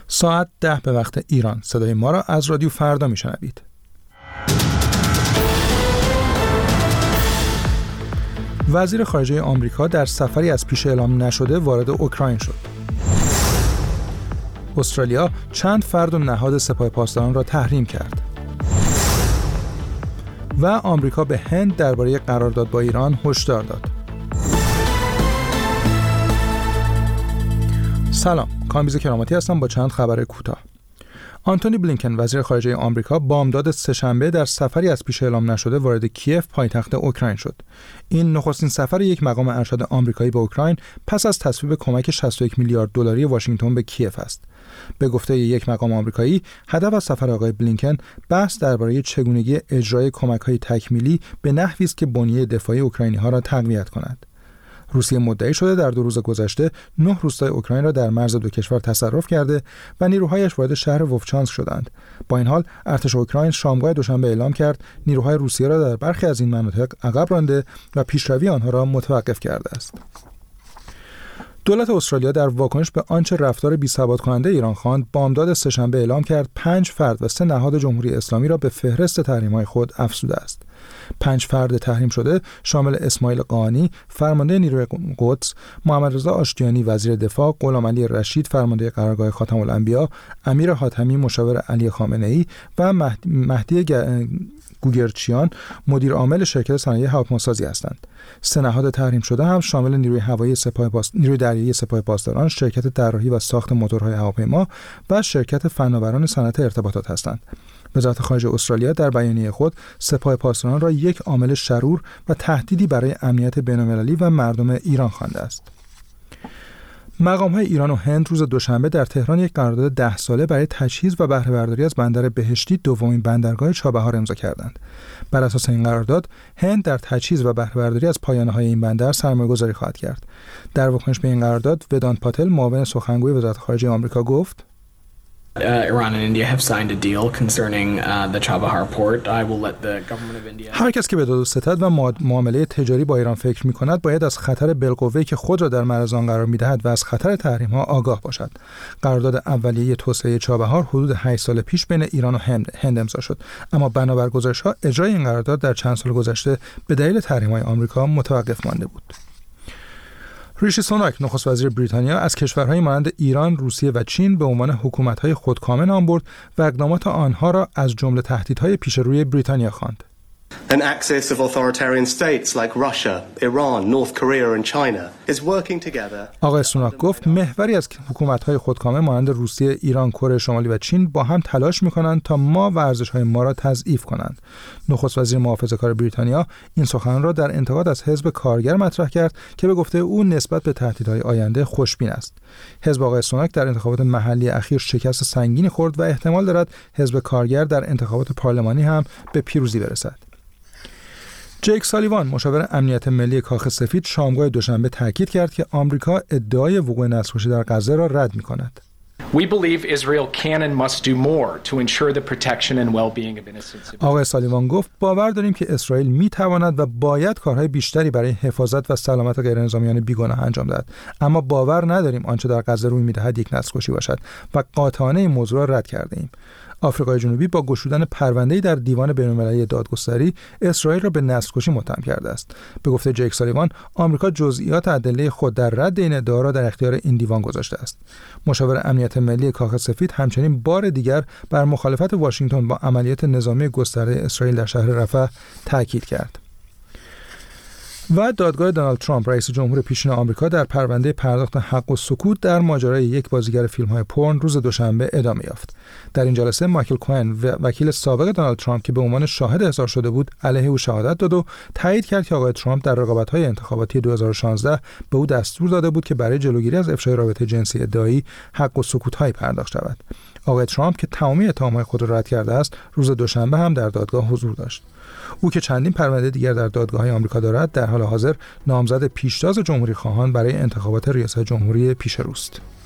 ساعت 10 به وقت ایران. صدای ما را از رادیو فردا میشنوید. وزیر خارجه آمریکا در سفری از پیش اعلام نشده وارد اوکراین شد. استرالیا چند فرد و نهاد سپاه پاسداران را تحریم کرد. و آمریکا به هند درباره قرارداد با ایران هشدار داد. سلام، کامبیز کراماتی هستم با چند خبر کوتاه. آنتونی بلینکن وزیر خارجه آمریکا بامداد سه‌شنبه در سفری از پیش اعلام نشده وارد کیف پایتخت اوکراین شد. این نخستین سفر یک مقام ارشد آمریکایی به اوکراین پس از تصویب کمک 61 میلیارد دلاری واشنگتن به کیف است. به گفته یک مقام آمریکایی، هدف از سفر آقای بلینکن بحث درباره چگونگی اجرای کمک‌های تکمیلی به نحوی است که بنیه دفاعی اوکراینی‌ها را تقویت کند. روسیه مدعی شده در 2 روز گذشته 9 روستای اوکراین را در مرز دو کشور تصرف کرده و نیروهایش وارد شهر ووفچانسک شدند. با این حال ارتش اوکراین شامگاه دوشنبه اعلام کرد نیروهای روسیه را در برخی از این مناطق عقب رانده و پیشروی آنها را متوقف کرده است. دولت استرالیا در واکنش به آنچه رفتار بی‌ثبات کننده ایران خواند، بامداد سه‌شنبه اعلام کرد 5 فرد و 3 نهاد جمهوری اسلامی را به فهرست تحریم‌های خود افزوده است. 5 فرد تحریم شده شامل اسماعیل قانی، فرمانده نیروی قدس، محمد رضا آشتیانی وزیر دفاع، غلامعلی رشید فرمانده قرارگاه خاتم الانبیا، امیر حاتمی مشاور علی خامنه‌ای و مهدی گوگرچیان مدیر عامل شرکت صنایع هواپیماسازی هستند. 3 نهاد تحریم شده هم شامل نیروی دریایی سپاه پاسداران، شرکت طراحی و ساخت موتورهای هواپیما و شرکت فناوران صنعت ارتباطات هستند. وزارت خارجه استرالیا در بیانیه خود سپاه پاسداران را یک عامل شرور و تهدیدی برای امنیت بین‌المللی و مردم ایران خوانده است. مقام‌های ایران و هند روز دوشنبه در تهران یک قرارداد 10 ساله برای تجهیز و بهره برداری از بندر بهشتی، دومین بندرگاه چابهار، امضا کردند. بر اساس این قرارداد، هند در تجهیز و بهره برداری از پایانه‌های این بندر سرمایه‌گذاری خواهد کرد. در واکنش به این قرارداد، ودانت پاتل معاون سخنگوی وزارت خارجه آمریکا گفت: Iran and India have signed a deal concerning the Chabahar port. I will let the government of India. هر کس که به داد و ستد و معامله تجاری با ایران فکر می‌کند باید از خطر بالقوه‌ای که خود را در معرض آن قرار می‌دهد و از خطر تحریم‌ها آگاه باشد. قرارداد اولیه توسعه چابهار حدود 8 سال پیش بین ایران و هند امضا شد، اما بنابر گزارش‌ها اجرای این قرارداد در چند سال گذشته به دلیل تحریم‌های آمریکا متوقف مانده بود. ریشی سوناک نخست وزیر بریتانیا از کشورهای مانند ایران، روسیه و چین به عنوان حکومت‌های خودکامه نام برد و اقدامات آنها را از جمله تهدیدهای پیش روی بریتانیا خواند. An axis of authoritarian states like Russia, Iran, North Korea and China is working together. آقای سوناک گفت محوری از حکومت‌های خودکامه مانند روسیه، ایران، کره شمالی و چین با هم تلاش می‌کنند تا ما و ارزش‌های ما را تضعیف کنند. نخست وزیر محافظه‌کار بریتانیا این سخن را در انتقاد از حزب کارگر مطرح کرد که به گفته او نسبت به تهدیدهای آینده خوشبین است. حزب آقای سوناک در انتخابات محلی اخیر شکست سنگینی خورد و احتمال دارد حزب کارگر در انتخابات پارلمانی هم به پیروزی برسد. جیک سالیوان مشاور امنیت ملی کاخ سفید شامگاه دوشنبه تاکید کرد که آمریکا ادعای وقوع نسل‌کشی در غزه را رد می‌کند. We believe Israel can and must do more to ensure the protection and well-being of innocent civilians. آقای سالیوان گفت باور داریم که اسرائیل می‌تواند و باید کارهای بیشتری برای حفاظت و سلامت غیرنظامیان بیگناه انجام دهد، اما باور نداریم آنچه در غزه روی می‌دهد یک نسل‌کشی باشد و قاطعانه این موضوع را رد کرده‌ایم. آفریقای جنوبی با گشودن پرونده‌ای در دیوان بین‌المللی دادگستری اسرائیل را به نسل‌کشی متهم کرده است. به گفته جیک سالیوان، آمریکا جزئیات ادله خود در رد این ادعا را در اختیار این دیوان گذاشته است. مشاور امنیت ملی کاخ سفید همچنین بار دیگر بر مخالفت واشنگتن با عملیات نظامی گسترده اسرائیل در شهر رفح تاکید کرد. و دادگاه دونالد ترامپ رئیس جمهور پیشین آمریکا در پرونده پرداخت حق و سکوت در ماجرای یک بازیگر فیلم‌های پورن روز دوشنبه ادامه یافت. در این جلسه مایکل کوهن وکیل سابق دونالد ترامپ که به عنوان شاهد احضار شده بود علیه او شهادت داد و تایید کرد که آقای ترامپ در رقابت‌های انتخاباتی 2016 به او دستور داده بود که برای جلوگیری از افشای رابطه جنسی ادعایی حق و سکوت‌های پرداخت شود. آقای ترامپ که تمامی اتهام‌های خود را رد کرده است، روز دوشنبه هم در دادگاه حضور داشت. او که چندین پرونده دیگر در دادگاه‌های آمریکا دارد، در حال حاضر نامزد پیشتاز جمهوری خواهان برای انتخابات ریاست جمهوری پیش روست.